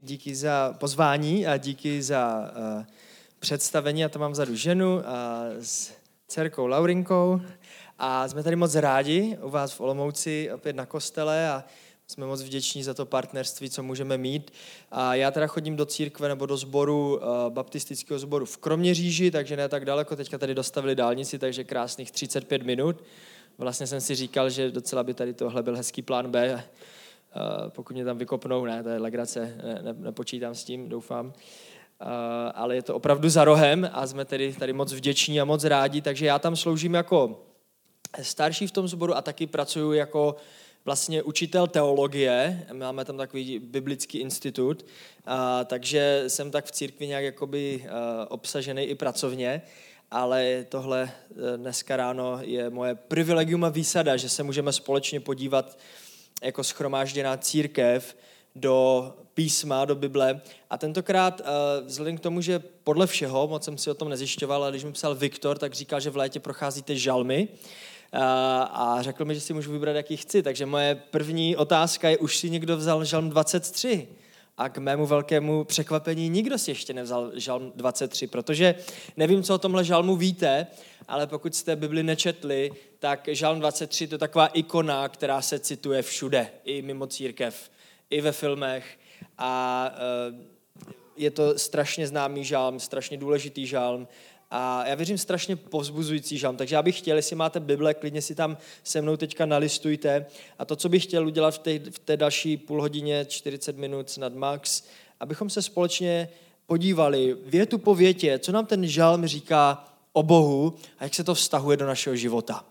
díky za pozvání a díky za představení. Já tam mám vzadu ženu s dcerkou Laurinkou a jsme tady moc rádi u vás v Olomouci, opět na kostele a jsme moc vděční za to partnerství, co můžeme mít. A já teda chodím do církve nebo do sboru, baptistického sboru v Kroměříži, takže ne tak daleko. Teďka tady dostavili dálnici, takže krásných 35 minut. Vlastně jsem si říkal, že docela by tady tohle byl hezký plán B. Pokud mě tam vykopnou, ne, to je legrace, nepočítám s tím, doufám. Ale je to opravdu za rohem a jsme tady moc vděční a moc rádi, takže já tam sloužím jako starší v tom sboru a taky pracuji jako vlastně učitel teologie, máme tam takový biblický institut, takže jsem tak v církvi nějak jakoby obsažený i pracovně, ale tohle dneska ráno je moje privilegium a výsada, že se můžeme společně podívat jako shromážděná církev do písma, do Bible. A tentokrát, vzhledem k tomu, že podle všeho, moc jsem si o tom nezjišťoval, ale když mi psal Viktor, tak říkal, že v létě procházíte žalmy a řekl mi, že si můžu vybrat, jaký chci. Takže moje první otázka je, už si někdo vzal žalm 23? A k mému velkému překvapení nikdo si ještě nevzal žalm 23, protože nevím, co o tomhle žalmu víte, ale pokud jste Bibli nečetli, tak žalm 23 to je taková ikona, která se cituje všude, i mimo církev, i ve filmech. A je to strašně známý žalm, strašně důležitý žalm. A já věřím strašně povzbuzující žalm, takže já bych chtěl, jestli máte Bible, klidně si tam se mnou teďka nalistujte. A to, co bych chtěl udělat v té další půl hodině, 40 minut snad max, abychom se společně podívali větu po větě, co nám ten žalm říká o Bohu a jak se to vztahuje do našeho života.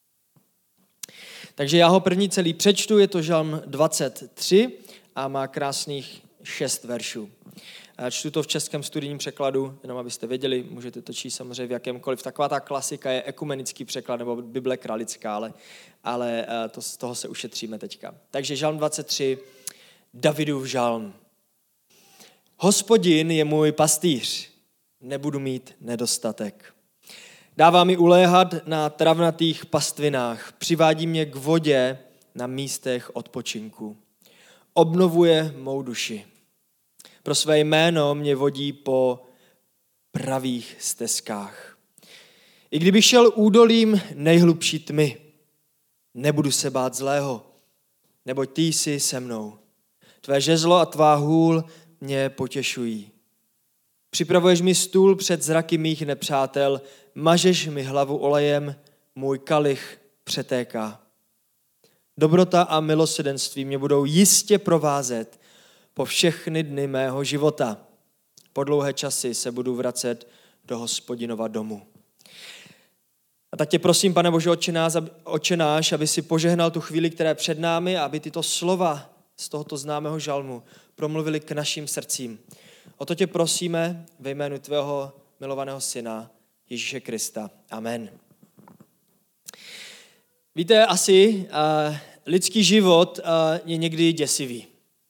Takže já ho první celý přečtu, je to žalm 23 a má krásných 6 veršů. Čtu to v českém studijním překladu, jenom abyste věděli, můžete to číst samozřejmě v jakémkoliv. Taková ta klasika je ekumenický překlad nebo Bible kralická, ale z toho se ušetříme teďka. Takže žalm 23, Davidův žalm. Hospodin je můj pastýř, nebudu mít nedostatek. Dává mi uléhat na travnatých pastvinách, přivádí mě k vodě na místech odpočinku. Obnovuje mou duši. Pro své jméno mě vodí po pravých stezkách. I kdybych šel údolím nejhlubší tmy, nebudu se bát zlého, neboť ty jsi se mnou. Tvé žezlo a tvá hůl mě potěšují. Připravuješ mi stůl před zraky mých nepřátel, mažeš mi hlavu olejem, můj kalich přetéká. Dobrota a milosrdenství mě budou jistě provázet po všechny dny mého života. Po dlouhé časy se budu vracet do Hospodinova domu. A tak tě prosím, Pane Bože, Otče náš, aby si požehnal tu chvíli, která je před námi, a aby tyto slova z tohoto známého žalmu promluvili k našim srdcím. O to tě prosíme ve jménu tvého milovaného syna Ježíše Krista. Amen. Víte, asi lidský život je někdy děsivý.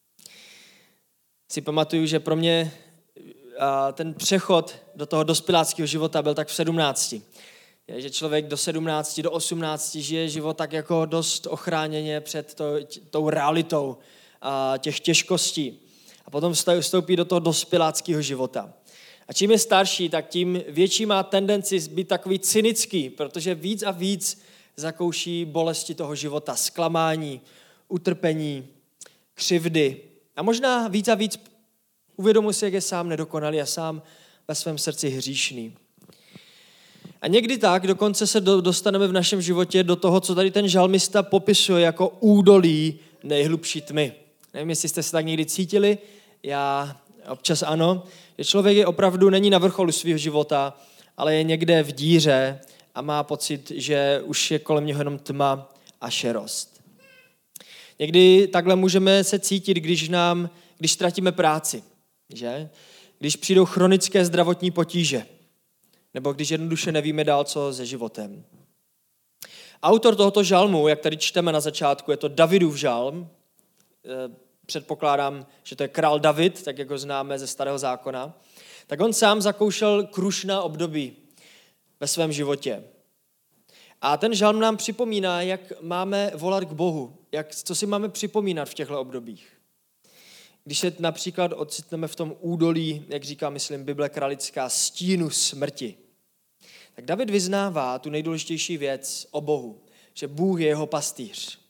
Si pamatuju, že pro mě ten přechod do toho dospěláckého života byl tak v 17. Že člověk do 17, do 18 žije život tak jako dost ochráněně před tou realitou těch těžkostí. A potom vstoupí do toho dospěláckého života. A čím je starší, tak tím větší má tendenci být takový cynický, protože víc a víc zakouší bolesti toho života, zklamání, utrpení, křivdy. A možná víc a víc uvědomuje si, jak je sám nedokonalý a sám ve svém srdci hříšný. A někdy tak dokonce se dostaneme v našem životě do toho, co tady ten žalmista popisuje jako údolí nejhlubší tmy. Nevím, jestli jste se tak někdy cítili, já občas ano, že člověk je opravdu není na vrcholu svého života, ale je někde v díře a má pocit, že už je kolem něho jenom tma a šerost. Někdy takhle můžeme se cítit, když ztratíme práci, že? Když přijdou chronické zdravotní potíže, nebo když jednoduše nevíme dál, co se životem. Autor tohoto žalmu, jak tady čteme na začátku, je to Davidův žalm. Předpokládám, že to je král David, tak jak ho známe ze Starého zákona. Tak on sám zakoušel krušná období ve svém životě. A ten žalm nám připomíná, jak máme volat k Bohu, co si máme připomínat v těchto obdobích. když se například ocitneme v tom údolí, jak říká, myslím, Bible kralická, stínu smrti, tak David vyznává tu nejdůležitější věc o Bohu, že Bůh je jeho pastýř.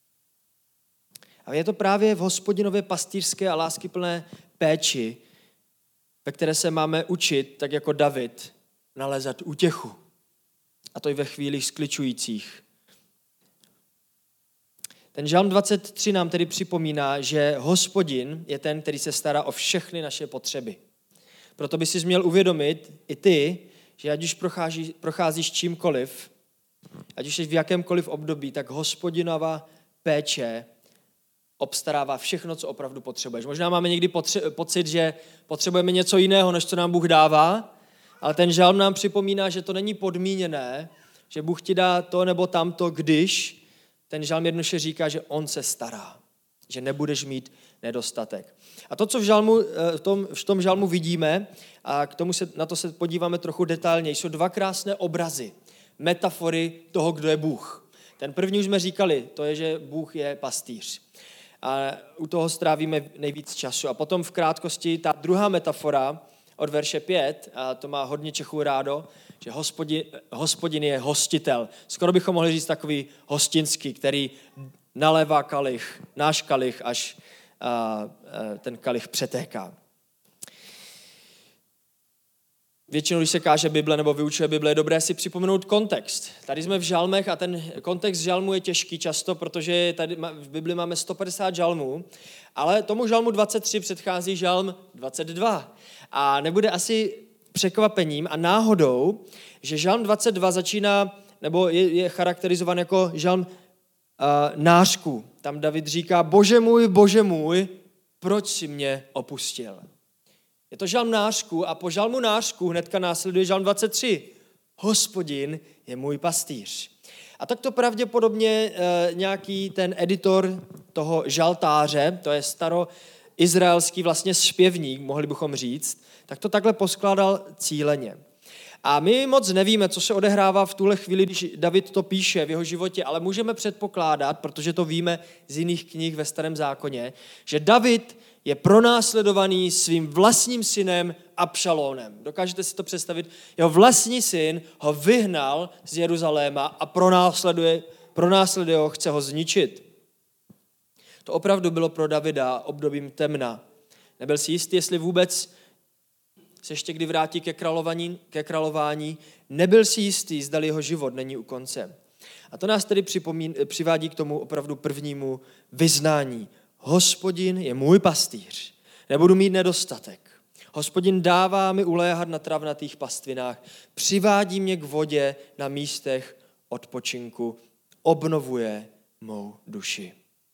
A je to právě v Hospodinově pastýřské a láskyplné péči, ve které se máme učit, tak jako David, nalézat útěchu. A to i ve chvílích skličujících. Ten žalm 23 nám tedy připomíná, že Hospodin je ten, který se stará o všechny naše potřeby. Proto by si měl uvědomit i ty, že ať už procházíš čímkoliv, ať už jsi v jakémkoliv období, tak Hospodinova péče obstarává všechno, co opravdu potřebuješ. Možná máme někdy pocit, že potřebujeme něco jiného, než co nám Bůh dává, ale ten žalm nám připomíná, že to není podmíněné, že Bůh ti dá to nebo tamto, když ten žalm jednoduše říká, že on se stará, že nebudeš mít nedostatek. A to, co v tom žalmu vidíme, a na to se podíváme trochu detailněji, jsou dva krásné obrazy, metafory toho, kdo je Bůh. Ten první už jsme říkali, to je, že Bůh je pastýř. A u toho strávíme nejvíc času. A potom v krátkosti ta druhá metafora od verše 5, a to má hodně Čechů rádo, že Hospodin je hostitel. Skoro bychom mohli říct takový hostinský, který nalévá kalich, náš kalich, až ten kalich přetéká. Většinou, když se káže Bible nebo vyučuje Bible, je dobré si připomenout kontext. Tady jsme v žalmech a ten kontext žalmu je těžký často, protože tady v Bibli máme 150 žalmů, ale tomu žalmu 23 předchází žalm 22. A nebude asi překvapením a náhodou, že žalm 22 začíná, nebo je charakterizován jako žalm nářku. Tam David říká, Bože můj, proč jsi mě opustil? Je to žalm nářku a po žalmu nářku hnedka následuje žalm 23. Hospodin je můj pastýř. A tak to pravděpodobně nějaký ten editor toho žaltáře, to je staroizraelský vlastně zpěvník, mohli bychom říct, tak to takhle poskládal cíleně. A my moc nevíme, co se odehrává v tuhle chvíli, když David to píše v jeho životě, ale můžeme předpokládat, protože to víme z jiných knih ve Starém zákoně, že David je pronásledovaný svým vlastním synem Abšalónem. Dokážete si to představit? Jeho vlastní syn ho vyhnal z Jeruzaléma a pronásleduje ho, chce ho zničit. To opravdu bylo pro Davida obdobím temna. Nebyl si jistý, jestli vůbec se ještě kdy vrátí ke králování. Nebyl si jistý, zdali jeho život není u konce. A to nás tedy přivádí k tomu opravdu prvnímu vyznání. Hospodin je můj pastýř, nebudu mít nedostatek. Hospodin dává mi uléhat na travnatých pastvinách, přivádí mě k vodě na místech odpočinku, obnovuje mou duši.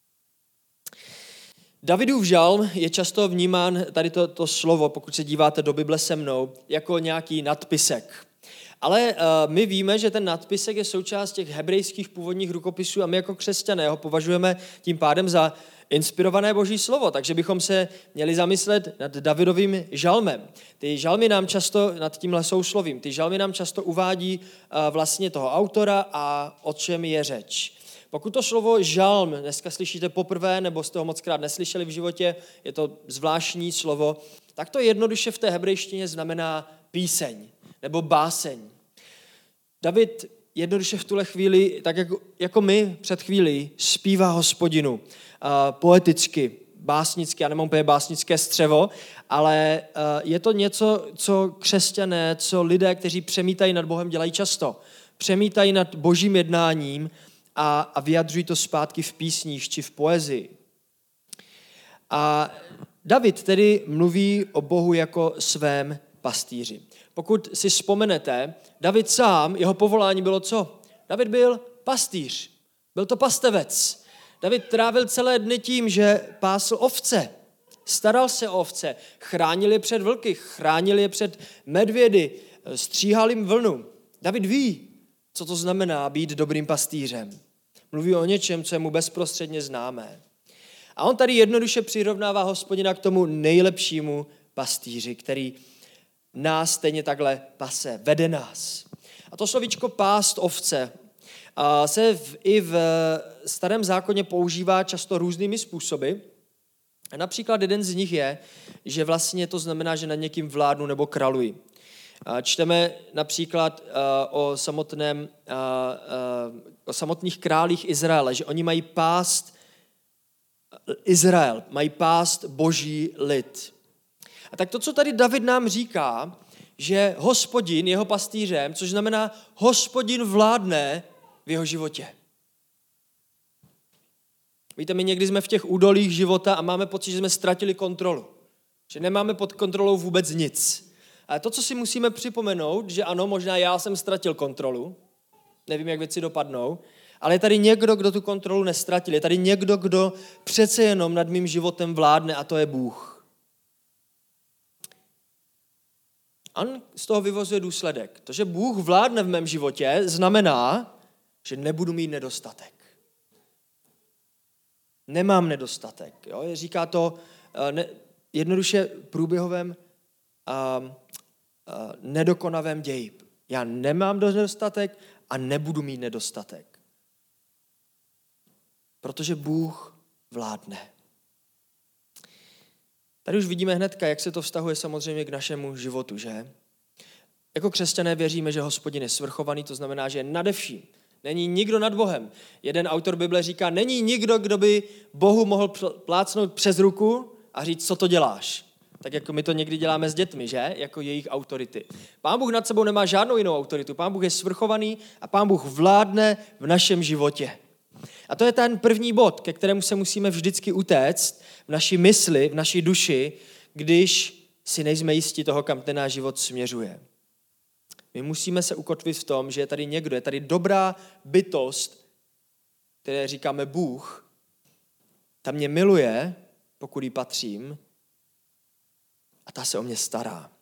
Davidův žalm je často vnímán, tady to slovo, pokud se díváte do Bible se mnou, jako nějaký nadpisek. Ale my víme, že ten nadpisek je součást těch hebrejských původních rukopisů a my jako křesťané ho považujeme tím pádem za inspirované Boží slovo, takže bychom se měli zamyslet nad Davidovým žalmem. Ty žalmy nám často, nad tímhle souslovím, ty žalmy nám často uvádí vlastně toho autora a o čem je řeč. Pokud to slovo žalm dneska slyšíte poprvé, nebo jste ho mockrát neslyšeli v životě, je to zvláštní slovo, tak to jednoduše v té hebrejštině znamená píseň nebo báseň. David jednoduše v tuhle chvíli, tak jako my před chvílí, zpívá Hospodinu poeticky, básnicky, já nemám úplně básnické střevo, ale je to něco, co křesťané, co lidé, kteří přemítají nad Bohem, dělají často. Přemítají nad Božím jednáním a vyjadřují to zpátky v písních či v poezii. A David tedy mluví o Bohu jako svém pastýři. Pokud si vzpomenete, David sám, jeho povolání bylo co? David byl pastýř, byl to pastevec. David trávil celé dny tím, že pásl ovce, staral se o ovce, chránil je před vlky, chránil je před medvědy, stříhal jim vlnu. David ví, co to znamená být dobrým pastýřem. Mluví o něčem, co je mu bezprostředně známé. A on tady jednoduše přirovnává Hospodina k tomu nejlepšímu pastýři, který nás stejně takhle pase, vede nás. A to slovíčko pást ovce se i v Starém zákoně používá často různými způsoby. A například jeden z nich je, že vlastně to znamená, že nad někým vládnu nebo králuji. Čteme například o samotných králích Izraele, že oni mají pást Izrael, mají pást boží lid. A tak to, co tady David nám říká, že Hospodin je jeho pastýřem, což znamená, Hospodin vládne v jeho životě. Víte, my někdy jsme v těch údolích života a máme pocit, že jsme ztratili kontrolu. Že nemáme pod kontrolou vůbec nic. Ale to, co si musíme připomenout, že ano, možná já jsem ztratil kontrolu, nevím, jak věci dopadnou, ale je tady někdo, kdo tu kontrolu nestratil. Je tady někdo, kdo přece jenom nad mým životem vládne, a to je Bůh. On z toho vyvozuje důsledek. To, že Bůh vládne v mém životě, znamená, že nebudu mít nedostatek. Nemám nedostatek. Jo? Říká to jednoduše průběhovém nedokonavém ději. Já nemám nedostatek a nebudu mít nedostatek. Protože Bůh vládne. Tady už vidíme hnedka, jak se to vztahuje samozřejmě k našemu životu, že? Jako křesťané věříme, že Hospodin je svrchovaný, to znamená, že je nade vším. Není nikdo nad Bohem. Jeden autor Bible říká, není nikdo, kdo by Bohu mohl plácnout přes ruku a říct, co to děláš. Tak jako my to někdy děláme s dětmi, že? Jako jejich autority. Pán Bůh nad sebou nemá žádnou jinou autoritu. Pán Bůh je svrchovaný a Pán Bůh vládne v našem životě. A to je ten první bod, ke kterému se musíme vždycky utéct v naší mysli, v naší duši, když si nejsme jistí toho, kam ten náš život směřuje. My musíme se ukotvit v tom, že je tady někdo, je tady dobrá bytost, které říkáme Bůh, ta mě miluje, pokud jí patřím, a ta se o mě stará.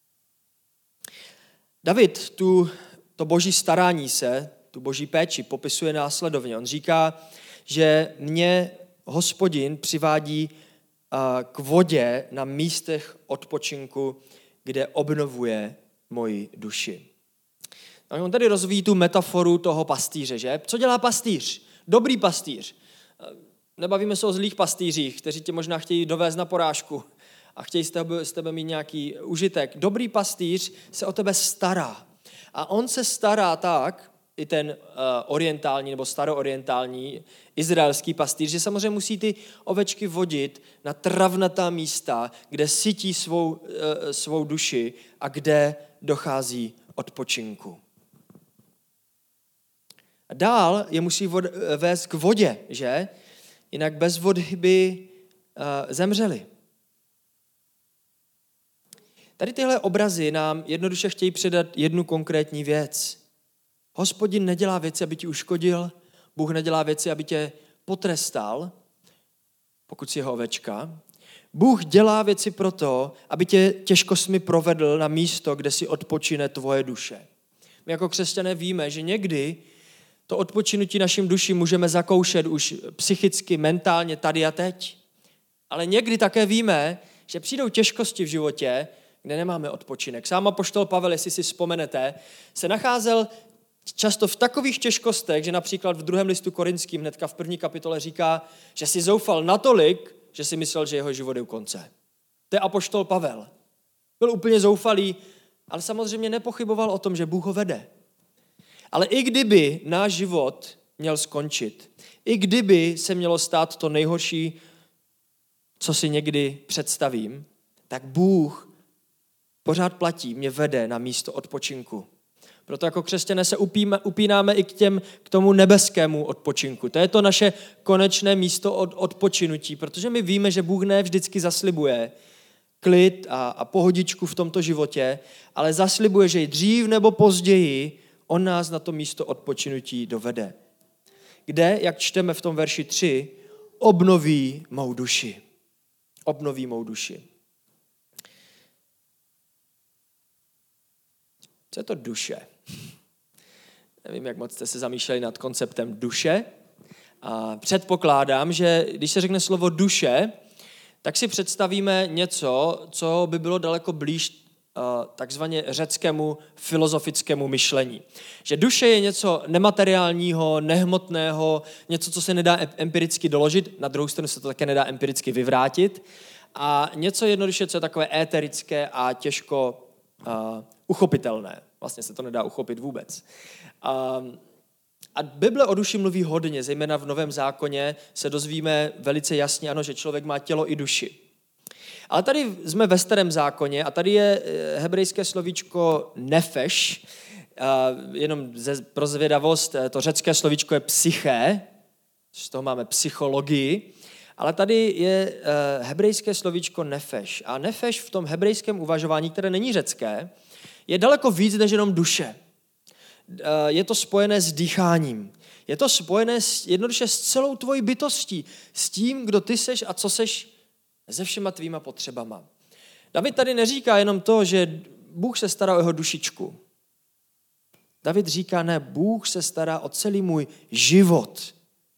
David to boží starání se, tu boží péči popisuje následovně. On říká, že mě Hospodin přivádí k vodě na místech odpočinku, kde obnovuje moji duši. On tady rozvíjí tu metaforu toho pastýře, že? Co dělá pastýř? Dobrý pastýř. Nebavíme se o zlých pastýřích, kteří tě možná chtějí dovést na porážku a chtějí z tebe mít nějaký užitek. Dobrý pastýř se o tebe stará. A on se stará tak, i ten orientální nebo staroorientální izraelský pastýř, že samozřejmě musí ty ovečky vodit na travnatá místa, kde sytí svou duši a kde dochází odpočinku. A dál je musí vést k vodě, že? Jinak bez vody by zemřeli. Tady tyhle obrazy nám jednoduše chtějí předat jednu konkrétní věc. Hospodin nedělá věci, aby ti uškodil, Bůh nedělá věci, aby tě potrestal, pokud jsi jeho ovečka. Bůh dělá věci proto, aby tě těžkostmi provedl na místo, kde si odpočine tvoje duše. My jako křesťané víme, že někdy to odpočinutí našim duši můžeme zakoušet už psychicky, mentálně, tady a teď. Ale někdy také víme, že přijdou těžkosti v životě, kde nemáme odpočinek. Sám apoštol Pavel, jestli si vzpomenete, se nacházel často v takových těžkostech, že například v 2. listu Korinským hnedka v 1. kapitole říká, že si zoufal natolik, že si myslel, že jeho život je u konce. To je apoštol Pavel. Byl úplně zoufalý, ale samozřejmě nepochyboval o tom, že Bůh ho vede. Ale i kdyby náš život měl skončit, i kdyby se mělo stát to nejhorší, co si někdy představím, tak Bůh pořád platí, mě vede na místo odpočinku. Proto jako křesťané se upínáme i k tomu nebeskému odpočinku. To je to naše konečné místo odpočinutí, protože my víme, že Bůh ne vždycky zaslibuje klid a pohodičku v tomto životě, ale zaslibuje, že i dřív nebo později on nás na to místo odpočinutí dovede. Kde, jak čteme v tom verši 3, obnoví mou duši. Obnoví mou duši. Co je to duše? Nevím, jak moc jste se zamýšleli nad konceptem duše. A předpokládám, že když se řekne slovo duše, tak si představíme něco, co by bylo daleko blíž takzvaně řeckému filozofickému myšlení. Že duše je něco nemateriálního, nehmotného, něco, co se nedá empiricky doložit, na druhou stranu se to také nedá empiricky vyvrátit, a něco jednoduše, co je takové éterické a těžko uchopitelné. Vlastně se to nedá uchopit vůbec. A Bible o duši mluví hodně, zejména v Novém zákoně se dozvíme velice jasně, ano, že člověk má tělo i duši. Ale tady jsme ve Starém zákoně a tady je hebrejské slovíčko nefeš, jenom pro zvědavost, to řecké slovíčko je psyché, z toho máme psychologii, ale tady je hebrejské slovíčko nefeš. A nefeš v tom hebrejském uvažování, které není řecké, je daleko víc než jenom duše. Je to spojené s dýcháním. Je to spojené jednoduše s celou tvojí bytostí, s tím, kdo ty seš a co seš se všema tvýma potřebama. David tady neříká jenom to, že Bůh se stará o jeho dušičku. David říká, ne, Bůh se stará o celý můj život.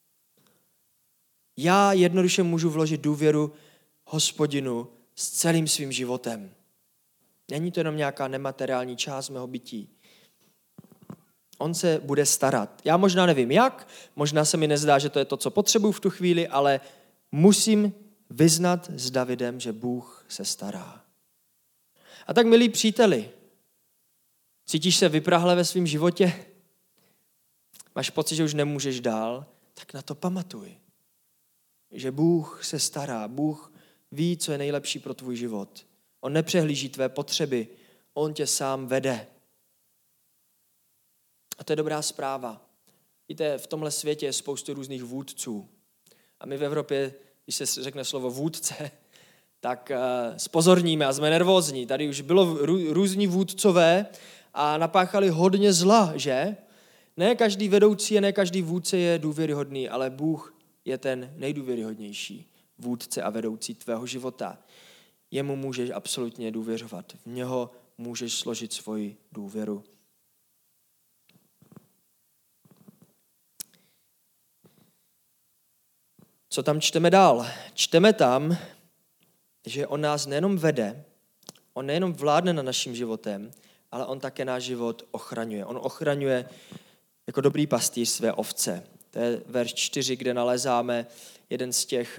Já jednoduše můžu vložit důvěru Hospodinu s celým svým životem. Není to jenom nějaká nemateriální část mého bytí. On se bude starat. Já možná nevím jak, možná se mi nezdá, že to je to, co potřebuji v tu chvíli, ale musím vyznat s Davidem, že Bůh se stará. A tak, milí příteli, cítíš se vyprahle ve svém životě? Máš pocit, že už nemůžeš dál? Tak na to pamatuj. Že Bůh se stará, Bůh ví, co je nejlepší pro tvůj život. On nepřehlíží tvé potřeby, on tě sám vede. A to je dobrá zpráva. Víte, v tomhle světě je spoustu různých vůdců. A my v Evropě, když se řekne slovo vůdce, tak spozorníme a jsme nervózní. Tady už bylo různí vůdcové a napáchali hodně zla, že? Ne každý vedoucí a ne každý vůdce je důvěryhodný, ale Bůh je ten nejdůvěryhodnější vůdce a vedoucí tvého života. Jemu můžeš absolutně důvěřovat. V něho můžeš složit svoji důvěru. Co tam čteme dál? Čteme tam, že on nás nejenom vede, on nejenom vládne nad naším životem, ale on také náš život ochraňuje. On ochraňuje jako dobrý pastýř své ovce. To je verš 4, kde nalézáme jeden z těch,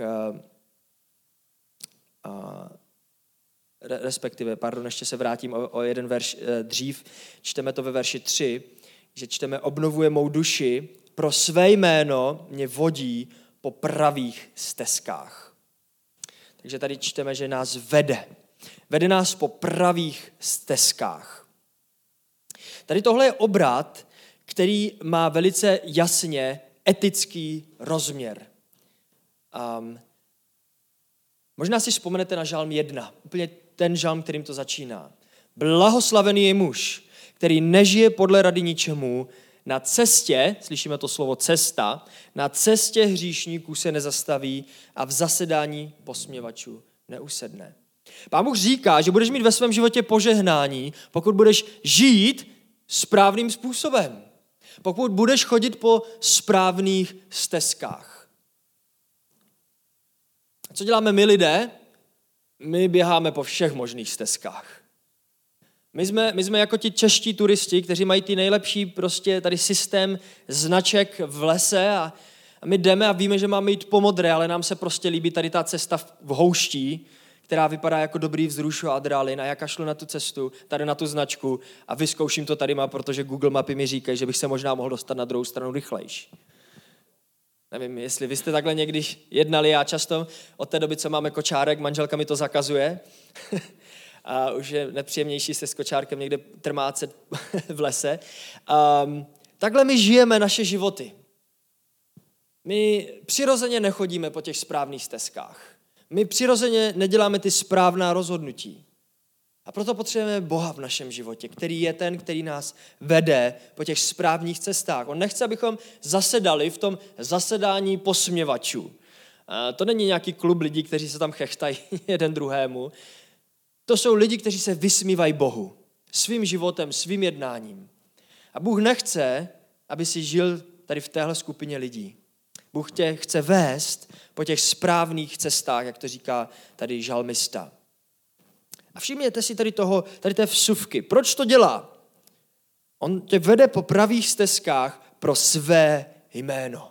ještě se vrátím o jeden verš dřív, čteme to ve verši 3, že čteme, obnovuje mou duši, pro své jméno mě vodí po pravých stezkách. Takže tady čteme, že nás vede. Vede nás po pravých stezkách. Tady tohle je obrat, který má velice jasně etický rozměr. Možná si vzpomenete na žalm 1, úplně ten žalm, kterým to začíná. Blahoslavený je muž, který nežije podle rady ničemu, na cestě, slyšíme to slovo cesta, na cestě hříšníků se nezastaví a v zasedání posměvačů neusedne. Pán Bůh říká, že budeš mít ve svém životě požehnání, pokud budeš žít správným způsobem. Pokud budeš chodit po správných stezkách. A co děláme my lidé? My běháme po všech možných stezkách. My jsme jako ti čeští turisti, kteří mají ty nejlepší prostě tady systém značek v lese a my jdeme a víme, že máme jít po modré, ale nám se prostě líbí tady ta cesta v houští, která vypadá jako dobrý vzrušo adrenalin a já kašlu na tu cestu, tady na tu značku a vyzkouším to tady, protože Google mapy mi říkají, že bych se možná mohl dostat na druhou stranu rychlejš. Nevím, jestli vy jste takhle někdy jednali, já často od té doby, co máme kočárek, manželka mi to zakazuje. A už je nepříjemnější se s kočárkem někde trmácet v lese. Takhle my žijeme naše životy. My přirozeně nechodíme po těch správných stezkách. My přirozeně neděláme ty správná rozhodnutí. A proto potřebujeme Boha v našem životě, který je ten, který nás vede po těch správných cestách. On nechce, abychom zasedali v tom zasedání posměvačů. To není nějaký klub lidí, kteří se tam chechtají jeden druhému. To jsou lidi, kteří se vysmívají Bohu svým životem, svým jednáním. A Bůh nechce, aby si žil tady v téhle skupině lidí. Bůh tě chce vést po těch správných cestách, jak to říká tady žalmista. A všimněte si tady té vsuvky. Proč to dělá? On tě vede po pravých stezkách pro své jméno.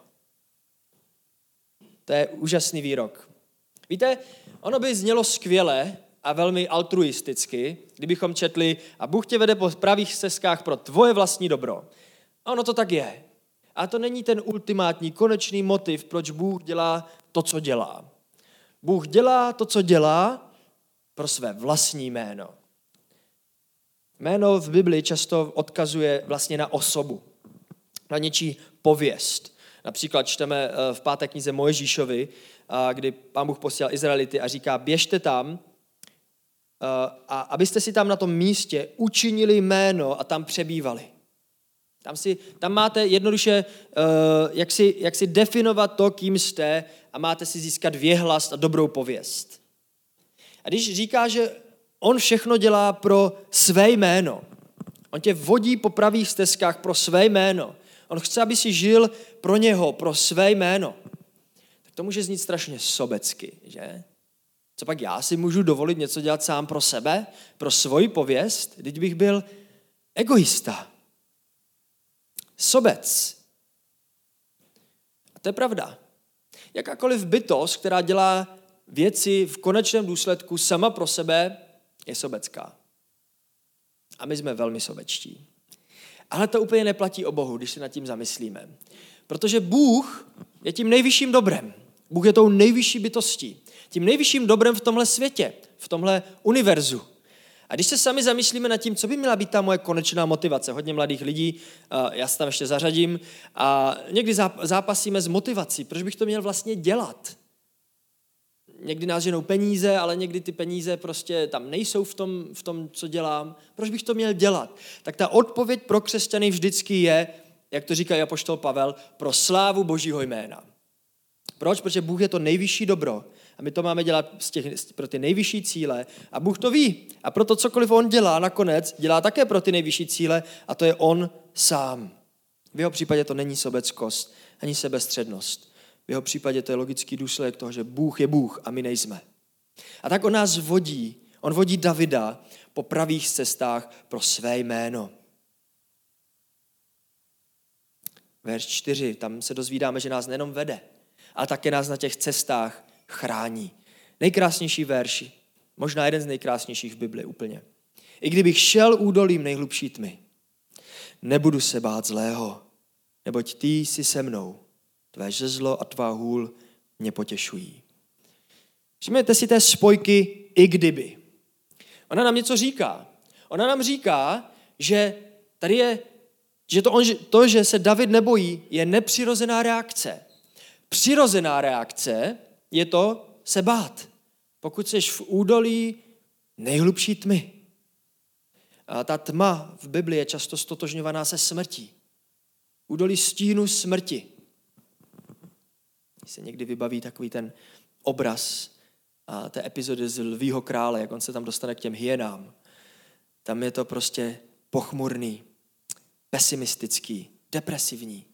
To je úžasný výrok. Víte, ono by znělo skvěle a velmi altruisticky, kdybychom četli a Bůh tě vede po pravých stezkách pro tvoje vlastní dobro. A ono to tak je. A to není ten ultimátní, konečný motiv, proč Bůh dělá to, co dělá. Bůh dělá to, co dělá pro své vlastní jméno. Jméno v Biblii často odkazuje vlastně na osobu, na něčí pověst. Například čteme v 5. knize Mojžíšovi, kdy Pán Bůh posílal Izraelity a říká, běžte tam, a abyste si tam na tom místě učinili jméno a tam přebývali. Tam máte jednoduše, jak si definovat to, kým jste a máte si získat věhlas a dobrou pověst. A když říká, že on všechno dělá pro své jméno, on tě vodí po pravých stezkách pro své jméno, on chce, aby si žil pro něho, pro své jméno, tak to může znít strašně sobecky, že? Co pak já si můžu dovolit něco dělat sám pro sebe, pro svoji pověst, když bych byl egoista. Sobec. A to je pravda. Jakákoliv bytost, která dělá věci v konečném důsledku sama pro sebe, je sobecká. A my jsme velmi sobečtí. Ale to úplně neplatí o Bohu, když se nad tím zamyslíme. Protože Bůh je tím nejvyšším dobrem. Bůh je tou nejvyšší bytostí. Tím nejvyšším dobrem v tomhle světě, v tomhle univerzu. A když se sami zamyslíme nad tím, co by měla být ta moje konečná motivace, hodně mladých lidí, já se tam ještě zařadím, a někdy zápasíme s motivací, proč bych to měl vlastně dělat. Někdy nás ženou peníze, ale někdy ty peníze prostě tam nejsou v tom, co dělám. Proč bych to měl dělat? Tak ta odpověď pro křesťany vždycky je, jak to říká apoštol Pavel, pro slávu Božího jména. Proč? Protože Bůh je to nejvyšší dobro a my to máme dělat pro ty nejvyšší cíle a Bůh to ví. A proto cokoliv on dělá nakonec, dělá také pro ty nejvyšší cíle a to je on sám. V jeho případě to není sobeckost, ani sebestřednost. V jeho případě to je logický důsledek toho, že Bůh je Bůh a my nejsme. A tak on nás vodí, on vodí Davida po pravých cestách pro své jméno. Verš 4, tam se dozvídáme, že nás nejenom vede, ale také nás na těch cestách chrání. Nejkrásnější verš, možná jeden z nejkrásnějších v Bibli úplně. I kdybych šel údolím nejhlubší tmy, nebudu se bát zlého, neboť ty jsi se mnou. Tvé žezlo a tvá hůl mě potěšují. Všimněte si té spojky i kdyby. Ona nám něco říká. Ona nám říká, že tady je, že se David nebojí, je nepřirozená reakce. Přirozená reakce je to se bát. Pokud jsi v údolí nejhlubší tmy. A ta tma v Biblii je často stotožňovaná se smrtí. Údolí stínu smrti. Se někdy vybaví takový ten obraz té epizody z Lvího krále, jak on se tam dostane k těm hyenám. Tam je to prostě pochmurný, pesimistický, depresivní.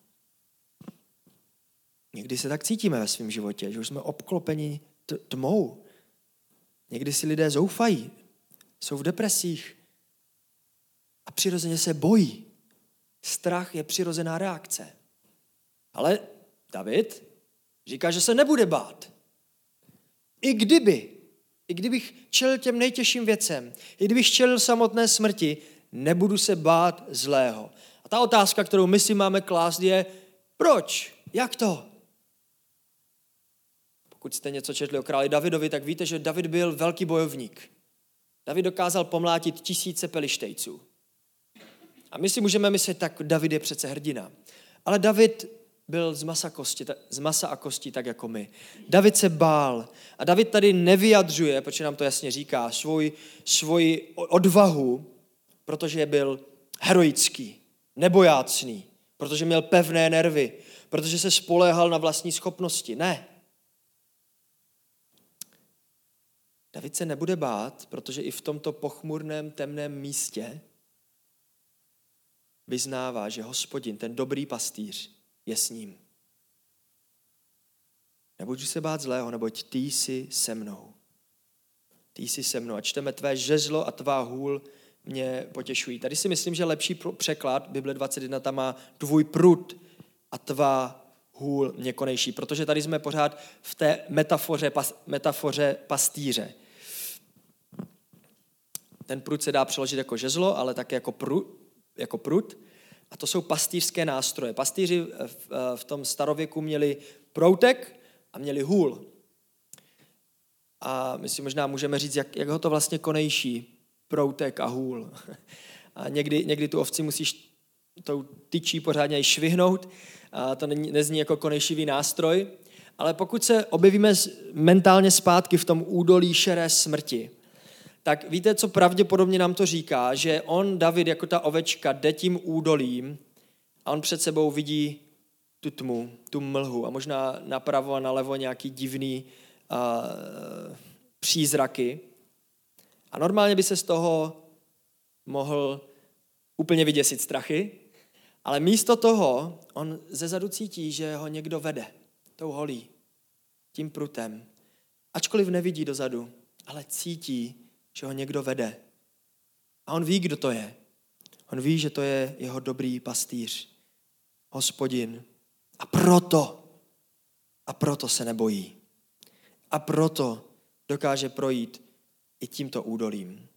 Někdy se tak cítíme ve svém životě, že už jsme obklopeni tmou. Někdy si lidé zoufají, jsou v depresích a přirozeně se bojí. Strach je přirozená reakce. Ale David říká, že se nebude bát. I kdybych čelil těm nejtěžším věcem, i kdybych čelil samotné smrti, nebudu se bát zlého. A ta otázka, kterou my si máme klást, je, proč? Jak to? Pokud jste něco četli o králi Davidovi, tak víte, že David byl velký bojovník. David dokázal pomlátit 1000 pelištejců. A my si můžeme myslet, tak David je přece hrdina. Ale David byl z masa a kosti tak jako my. David se bál. A David tady nevyjadřuje, protože nám to jasně říká, svoji odvahu, protože byl heroický, nebojácný, protože měl pevné nervy, protože se spoléhal na vlastní schopnosti. Ne. David se nebude bát, protože i v tomto pochmurném, temném místě vyznává, že Hospodin, ten dobrý pastýř, je s ním. Nebudu se bát zlého, neboť ty jsi se mnou. ty jsi se mnou. A čteme, tvé žezlo a tvá hůl mě potěšují. Tady si myslím, že lepší překlad, Bible 21, tam má tvůj prut a tvá hůl mě konejší, protože tady jsme pořád v té metafoře pastýře. Ten prut se dá přeložit jako žezlo, ale také jako prut. A to jsou pastýřské nástroje. Pastýři v tom starověku měli proutek a měli hůl. A my si možná můžeme říct, jak ho to vlastně konejší, proutek a hůl. A někdy tu ovci musíš tou tyčí pořádně i švihnout. A to nezní jako konejšivý nástroj. Ale pokud se objevíme mentálně zpátky v tom údolí šeré smrti, tak víte, co pravděpodobně nám to říká, že David, jako ta ovečka, jde tím údolím a on před sebou vidí tu tmu, tu mlhu a možná napravo a nalevo nějaký divný přízraky. A normálně by se z toho mohl úplně vyděsit strachy, ale místo toho on zezadu cítí, že ho někdo vede tou holí, tím prutem. Ačkoliv nevidí dozadu, ale cítí, že ho někdo vede. A on ví, kdo to je. On ví, že to je jeho dobrý pastýř, Hospodin. A proto se nebojí. A proto dokáže projít i tímto údolím.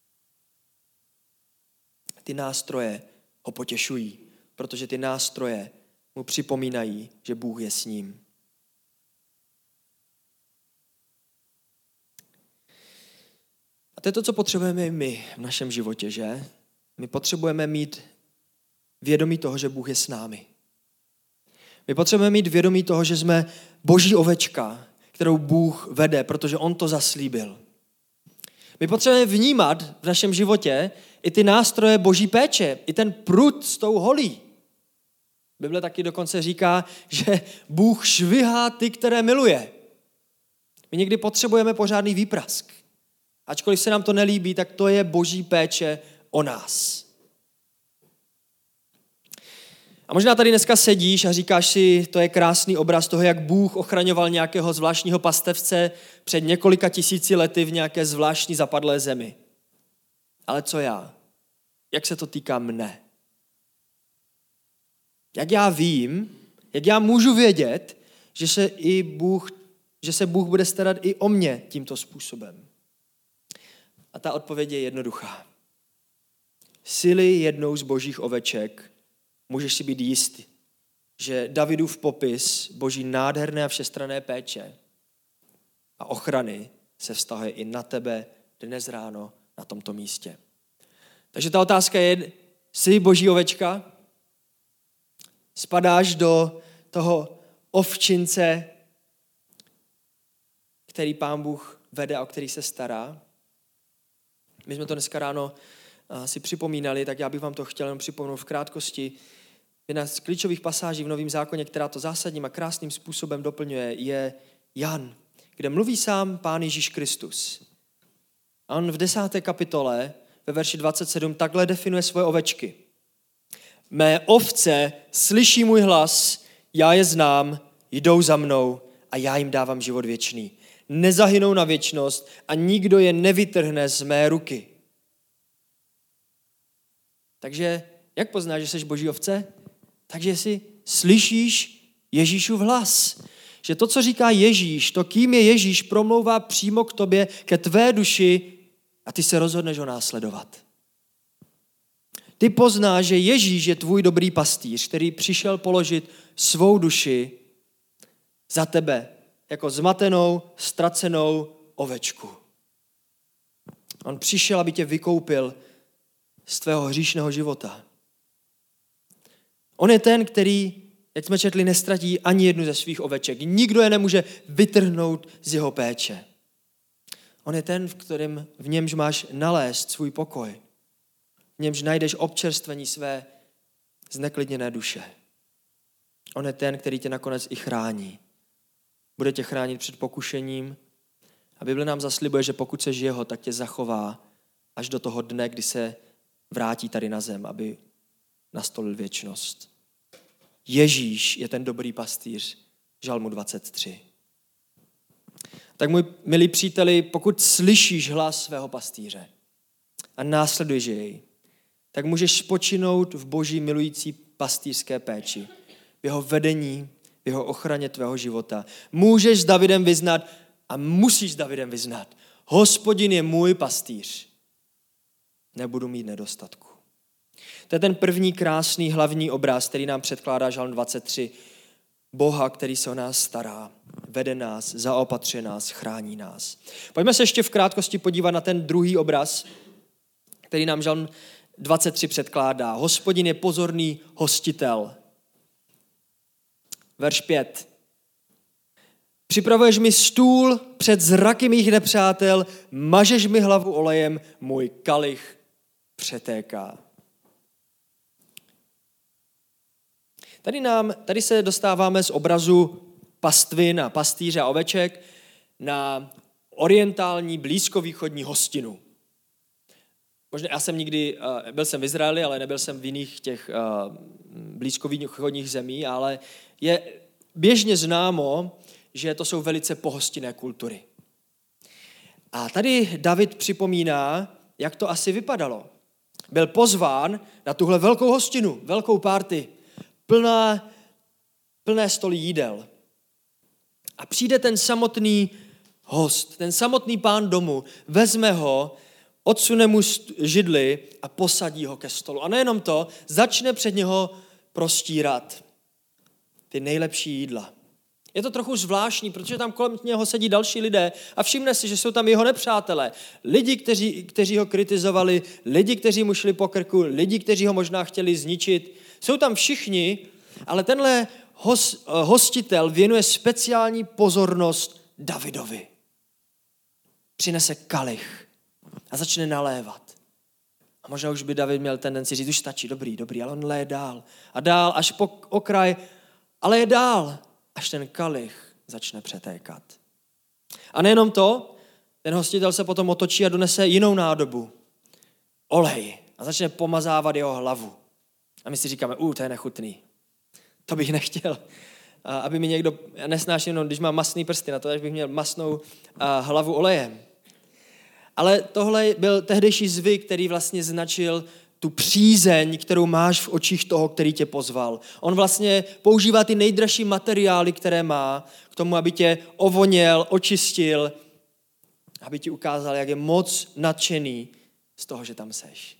Ty nástroje ho potěšují, protože ty nástroje mu připomínají, že Bůh je s ním. A to je to, co potřebujeme i my v našem životě, že? My potřebujeme mít vědomí toho, že Bůh je s námi. My potřebujeme mít vědomí toho, že jsme boží ovečka, kterou Bůh vede, protože on to zaslíbil. My potřebujeme vnímat v našem životě i ty nástroje boží péče, i ten prut s tou holí. Bible taky dokonce říká, že Bůh švihá ty, které miluje. My někdy potřebujeme pořádný výprask. Ačkoliv se nám to nelíbí, tak to je boží péče o nás. A možná tady dneska sedíš a říkáš si, to je krásný obraz toho, jak Bůh ochraňoval nějakého zvláštního pastevce před několika tisíci lety v nějaké zvláštní zapadlé zemi. Ale co já? Jak se to týká mne? Jak já vím, jak já můžu vědět, že se Bůh bude starat i o mě tímto způsobem? A ta odpověď je jednoduchá. Jsi-li jednou z božích oveček, můžeš si být jistý, že Davidův popis boží nádherné a všestranné péče a ochrany se vztahuje i na tebe dnes ráno na tomto místě. Takže ta otázka je, jsi boží ovečka? Spadáš do toho ovčince, který Pán Bůh vede a o který se stará? My jsme to dneska ráno si připomínali, tak já bych vám to chtěl jenom připomenout v krátkosti. Jedna z klíčových pasáží v Novém zákoně, která to zásadním a krásným způsobem doplňuje, je Jan, kde mluví sám Pán Ježíš Kristus. A on v 10. kapitole ve verši 27 takhle definuje svoje ovečky. Mé ovce slyší můj hlas, já je znám, jdou za mnou a já jim dávám život věčný. Nezahynou na věčnost a nikdo je nevytrhne z mé ruky. Takže jak poznáš, že jsi boží ovce? Takže si slyšíš Ježíšův hlas. Že to, co říká Ježíš, to, kým je Ježíš, promlouvá přímo k tobě, ke tvé duši a ty se rozhodneš ho následovat. Ty poznáš, že Ježíš je tvůj dobrý pastýř, který přišel položit svou duši za tebe, jako zmatenou, ztracenou ovečku. On přišel, aby tě vykoupil z tvého hříšného života. On je ten, který, jak jsme četli, nestratí ani jednu ze svých oveček. Nikdo je nemůže vytrhnout z jeho péče. On je ten, v němž máš nalézt svůj pokoj. V němž najdeš občerstvení své zneklidněné duše. On je ten, který tě nakonec i chrání. Bude tě chránit před pokušením a Bible nám zaslibuje, že pokud seš jeho, tak tě zachová až do toho dne, kdy se vrátí tady na zem, aby nastolil věčnost. Ježíš je ten dobrý pastýř, Žalmu 23. Tak můj milý příteli, pokud slyšíš hlas svého pastýře a následuješ jej, tak můžeš spočinout v Boží milující pastýřské péči, v jeho vedení, v jeho ochraně tvého života. Můžeš s Davidem vyznat a musíš s Davidem vyznat: Hospodin je můj pastýř, nebudu mít nedostatku. To je ten první krásný hlavní obraz, který nám předkládá Žalm 23. Boha, který se o nás stará, vede nás, zaopatřuje nás, chrání nás. Pojďme se ještě v krátkosti podívat na ten druhý obraz, který nám Žalm 23 předkládá. Hospodin je pozorný hostitel. Verš 5. Připravuješ mi stůl před zraky mých nepřátel, mažeš mi hlavu olejem, můj kalich přetéká. Tady se dostáváme z obrazu pastvin a pastýře a oveček na orientální blízkovýchodní hostinu. Možná já jsem byl jsem v Izraeli, ale nebyl jsem v jiných těch blízkovýchodních zemí, ale je běžně známo, že to jsou velice pohostinné kultury. A tady David připomíná, jak to asi vypadalo. Byl pozván na tuhle velkou hostinu, velkou party, plné stoly jídel. A přijde ten samotný host, ten samotný pán domu, vezme ho, odsune mu židli a posadí ho ke stolu. A nejenom to, začne před něho prostírat ty nejlepší jídla. Je to trochu zvláštní, protože tam kolem něho sedí další lidé a všimne si, že jsou tam jeho nepřátelé. Lidi, kteří ho kritizovali, lidi, kteří mu šli po krku, lidi, kteří ho možná chtěli zničit. Jsou tam všichni, ale tenhle hostitel věnuje speciální pozornost Davidovi. Přinese kalich a začne nalévat. A možná už by David měl tendenci říct, už stačí, dobrý, ale on léje dál. A dál, až po okraj, ale je dál, až ten kalich začne přetékat. A nejenom to, ten hostitel se potom otočí a donese jinou nádobu. Olej. A začne pomazávat jeho hlavu. A my si říkáme, to je nechutný. To bych nechtěl. Aby mi někdo, já nesnáším jenom, když mám masný prsty, na to, až bych měl masnou hlavu olejem. Ale tohle byl tehdejší zvyk, který vlastně značil tu přízeň, kterou máš v očích toho, který tě pozval. On vlastně používá ty nejdražší materiály, které má, k tomu, aby tě ovoněl, očistil, aby ti ukázal, jak je moc nadšený z toho, že tam seš.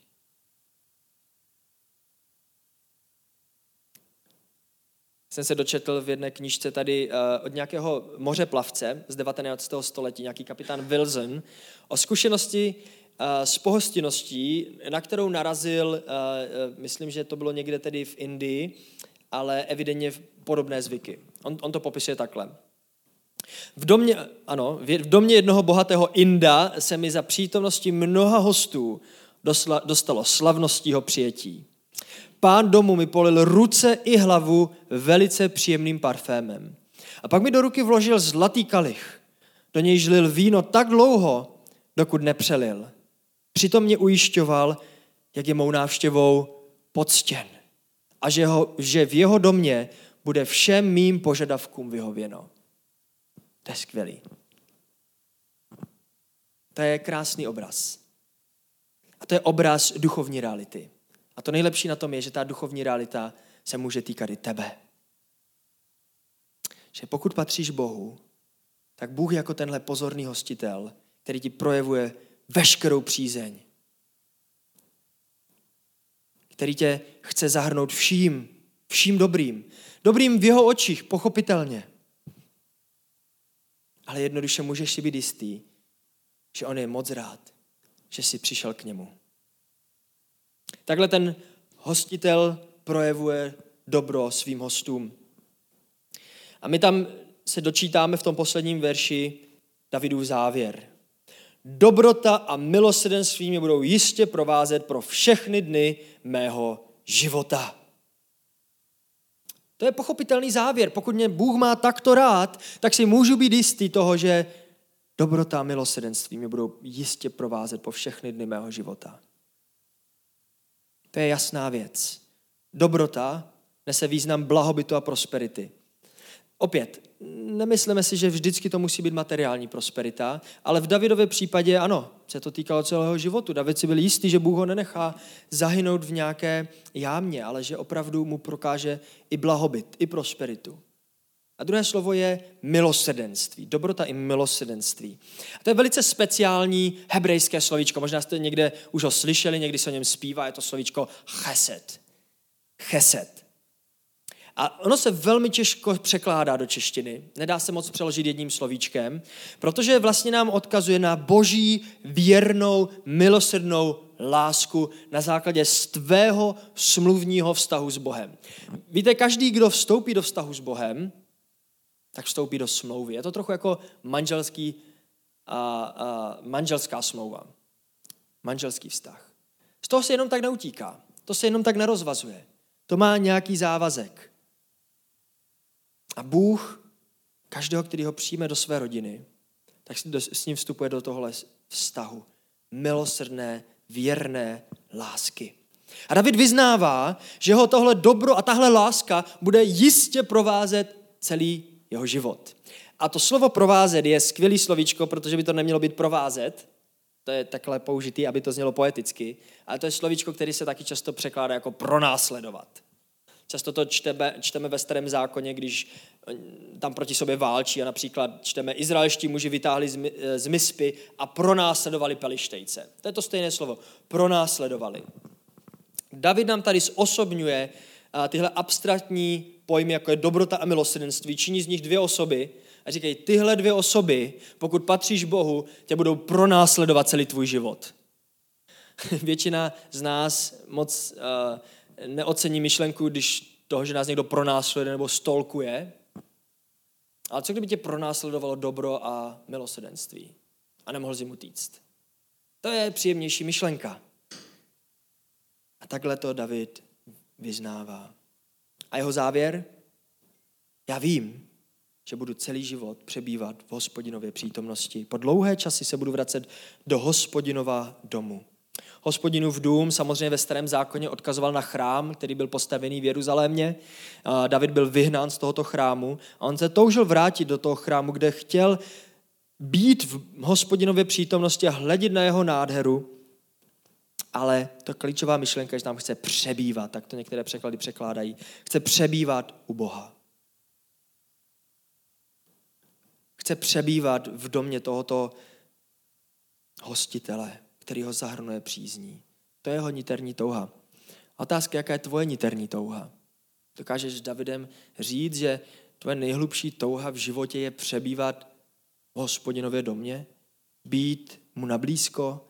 Jsem se dočetl v jedné knížce tady od nějakého mořeplavce z 19. století, nějaký kapitán Wilson, o zkušenosti s pohostinností, na kterou narazil, myslím, že to bylo někde tedy v Indii, ale evidentně podobné zvyky. On to popisuje takhle. V domě jednoho bohatého Inda se mi za přítomnosti mnoha hostů dostalo slavnostního přijetí. Pán domu mi polil ruce i hlavu velice příjemným parfémem. A pak mi do ruky vložil zlatý kalich. Do něj žlil víno tak dlouho, dokud nepřelil. Přitom mě ujišťoval, jak je mou návštěvou poctěn a že v jeho domě bude všem mým požadavkům vyhověno. To je skvělý. To je krásný obraz. A to je obraz duchovní reality. A to nejlepší na tom je, že ta duchovní realita se může týkat i tebe. Že pokud patříš Bohu, tak Bůh jako tenhle pozorný hostitel, který ti projevuje veškerou přízeň, který tě chce zahrnout vším dobrým. Dobrým v jeho očích, pochopitelně. Ale jednoduše můžeš si být jistý, že on je moc rád, že jsi přišel k němu. Takhle ten hostitel projevuje dobro svým hostům. A my tam se dočítáme v tom posledním verši Davidův závěr. Dobrota a milosrdenství mě budou jistě provázet pro všechny dny mého života. To je pochopitelný závěr. Pokud mě Bůh má takto rád, tak si můžu být jistý toho, že dobrota a milosrdenství mě budou jistě provázet po všechny dny mého života. To je jasná věc. Dobrota nese význam blahobytu a prosperity. Opět, nemyslíme si, že vždycky to musí být materiální prosperita, ale v Davidově případě ano, se to týkalo celého životu. David si byl jistý, že Bůh ho nenechá zahynout v nějaké jámě, ale že opravdu mu prokáže i blahobyt, i prosperitu. A druhé slovo je milosrdenství, dobrota i milosrdenství. A to je velice speciální hebrejské slovíčko, možná jste někde už ho slyšeli, někdy se o něm zpívá, je to slovíčko chesed. Chesed. A ono se velmi těžko překládá do češtiny, nedá se moc přeložit jedním slovíčkem, protože vlastně nám odkazuje na boží věrnou, milosrdnou lásku na základě tvého smluvního vztahu s Bohem. Víte, každý, kdo vstoupí do vztahu s Bohem, tak vstoupí do smlouvy. Je to trochu jako manželská smlouva. Manželský vztah. Z toho se jenom tak neutíká. To se jenom tak nerozvazuje. To má nějaký závazek. A Bůh, každého, který ho přijme do své rodiny, tak s ním vstupuje do tohle vztahu. Milosrdné, věrné lásky. A David vyznává, že ho tohle dobro a tahle láska bude jistě provázet celý jeho život. A to slovo provázet je skvělý slovíčko, protože by to nemělo být provázet. To je takhle použitý, aby to znělo poeticky. Ale to je slovíčko, který se taky často překládá jako pronásledovat. Často to čteme ve Starém zákoně, když tam proti sobě válčí a například čteme, izraelští muži vytáhli z Mispy a pronásledovali Pelištejce. To je to stejné slovo. Pronásledovali. David nám tady zosobňuje tyhle abstraktní pojmy, jako je dobrota a milosrdenství, činí z nich dvě osoby a říkají, tyhle dvě osoby, pokud patříš Bohu, tě budou pronásledovat celý tvůj život. Většina z nás moc neocení myšlenku, když toho, že nás někdo pronásleduje nebo stalkuje. Ale co kdyby tě pronásledovalo dobro a milosrdenství a nemohl jsi mu týct? To je příjemnější myšlenka. A takhle to David vyznává. A jeho závěr? Já vím, že budu celý život přebývat v Hospodinově přítomnosti. Po dlouhé časy se budu vracet do Hospodinova domu. Hospodinův dům samozřejmě ve Starém zákoně odkazoval na chrám, který byl postavený v Jeruzalémě. David byl vyhnán z tohoto chrámu a on se toužil vrátit do toho chrámu, kde chtěl být v Hospodinově přítomnosti a hledět na jeho nádheru. Ale to klíčová myšlenka, že tam chce přebývat, tak to některé překlady překládají. Chce přebývat u Boha. Chce přebývat v domě tohoto hostitele, který ho zahrnuje přízní. To je jeho niterní touha. Otázka, jaká je tvoje niterní touha? Dokážeš s Davidem říct, že tvoje nejhlubší touha v životě je přebývat v Hospodinově domě? Být mu nablízko?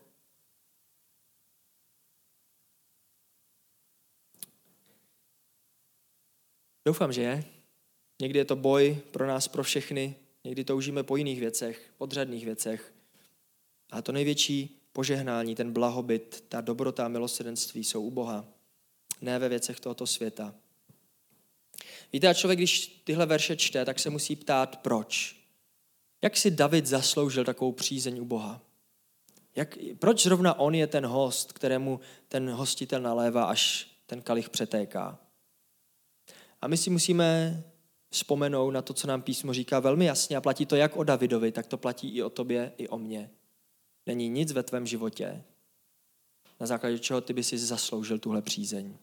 Doufám, že je. Někdy je to boj pro nás, pro všechny. Někdy toužíme po jiných věcech, podřadných věcech. A to největší požehnání, ten blahobyt, ta dobrota a milosrdenství jsou u Boha, ne ve věcech tohoto světa. Víte, a člověk, když tyhle verše čte, tak se musí ptát, proč. Jak si David zasloužil takovou přízeň u Boha? Proč zrovna on je ten host, kterému ten hostitel nalévá, až ten kalich přetéká? A my si musíme vzpomenout na to, co nám písmo říká velmi jasně a platí to jak o Davidovi, tak to platí i o tobě, i o mně. Není nic ve tvém životě, na základě čeho ty by si zasloužil tuhle přízeň.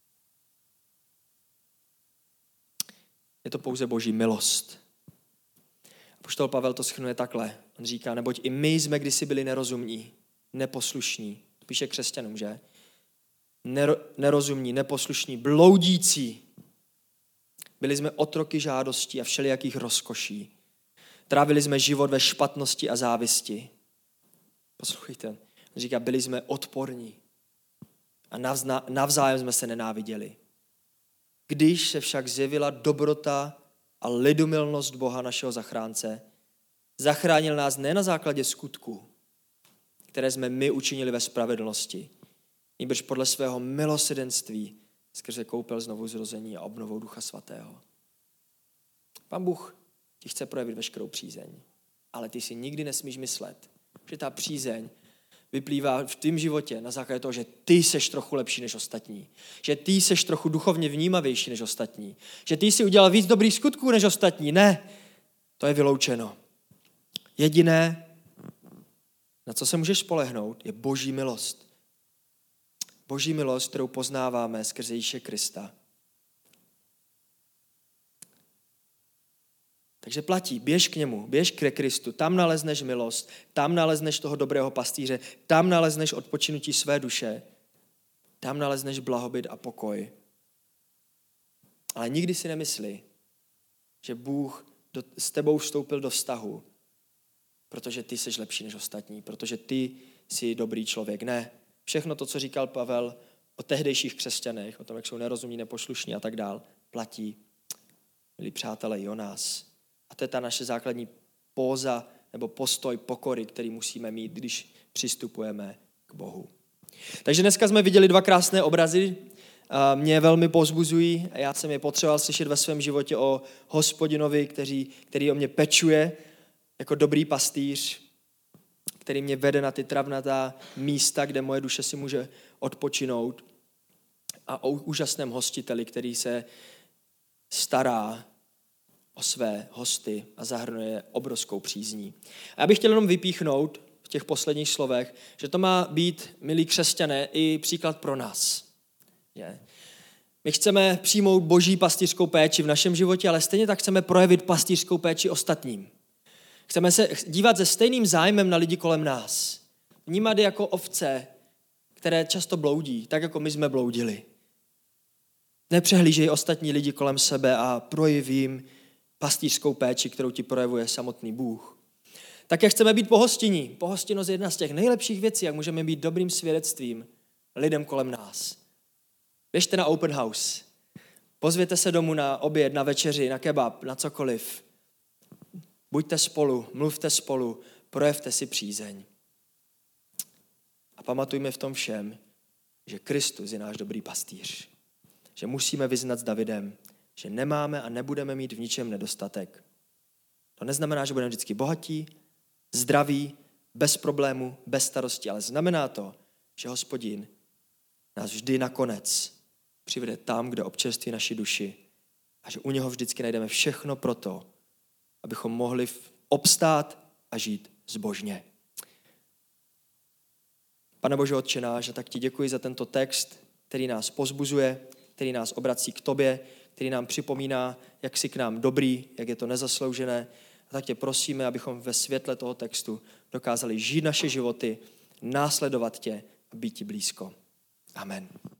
Je to pouze Boží milost. Apoštol Pavel to shrnuje takhle. On říká, neboť i my jsme kdysi byli nerozumní, neposlušní. Píše křesťanům, že? Nerozumní, neposlušní, bloudící. Byli jsme otroky žádostí a všelijakých rozkoší. Trávili jsme život ve špatnosti a závisti. Poslouchejte, on říká, byli jsme odporní a navzájem jsme se nenáviděli. Když se však zjevila dobrota a lidumilnost Boha našeho zachránce, zachránil nás ne na základě skutků, které jsme my učinili ve spravedlnosti, nýbrž podle svého milosrdenství skrze koupel znovu zrození a obnovou Ducha Svatého. Pán Bůh ti chce projevit veškerou přízeň, ale ty si nikdy nesmíš myslet, že ta přízeň vyplývá v tvém životě na základě toho, že ty seš trochu lepší než ostatní. Že ty seš trochu duchovně vnímavější než ostatní. Že ty si udělal víc dobrých skutků než ostatní. Ne, to je vyloučeno. Jediné, na co se můžeš spolehnout, je Boží milost. Boží milost, kterou poznáváme skrze Ježíše Krista. Takže platí, běž k němu, běž k Kristu, tam nalezneš milost, tam nalezneš toho dobrého pastýře, tam nalezneš odpočinutí své duše, tam nalezneš blahobyt a pokoj. Ale nikdy si nemysli, že Bůh s tebou vstoupil do vztahu, protože ty jsi lepší než ostatní, protože ty jsi dobrý člověk. Ne, všechno to, co říkal Pavel o tehdejších křesťanech, o tom, jak jsou nerozumní, neposlušní a tak dál, platí, milí přátelé, i o nás. A to je ta naše základní póza nebo postoj pokory, který musíme mít, když přistupujeme k Bohu. Takže dneska jsme viděli 2 krásné obrazy, mě velmi povzbuzují a já jsem je potřeboval slyšet ve svém životě o Hospodinovi, který o mě pečuje jako dobrý pastýř, který mě vede na ty travnatá místa, kde moje duše si může odpočinout, a o úžasném hostiteli, který se stará o své hosty a zahrnuje obrovskou přízní. A já bych chtěl jenom vypíchnout v těch posledních slovech, že to má být, milí křesťané, i příklad pro nás. My chceme přijmout Boží pastýřskou péči v našem životě, ale stejně tak chceme projevit pastýřskou péči ostatním. Chceme se dívat se stejným zájmem na lidi kolem nás. Vnímat je jako ovce, které často bloudí, tak jako my jsme bloudili. Nepřehlížej ostatní lidi kolem sebe a projev jim pastýřskou péči, kterou ti projevuje samotný Bůh. Také chceme být pohostinní. Pohostinnost je jedna z těch nejlepších věcí, jak můžeme být dobrým svědectvím lidem kolem nás. Běžte na open house. Pozvěte se domů na oběd, na večeři, na kebab, na cokoliv. Buďte spolu, mluvte spolu, projevte si přízeň. A pamatujme v tom všem, že Kristus je náš dobrý pastýř. Že musíme vyznat s Davidem, že nemáme a nebudeme mít v ničem nedostatek. To neznamená, že budeme vždycky bohatí, zdraví, bez problémů, bez starosti, ale znamená to, že Hospodin nás vždy nakonec přivede tam, kde občerství naši duši a že u něho vždycky najdeme všechno pro to, abychom mohli obstát a žít zbožně. Pane Bože Otče náš, a tak ti děkuji za tento text, který nás povzbuzuje, který nás obrací k tobě, který nám připomíná, jak jsi k nám dobrý, jak je to nezasloužené. A tak tě prosíme, abychom ve světle toho textu dokázali žít naše životy, následovat tě a být ti blízko. Amen.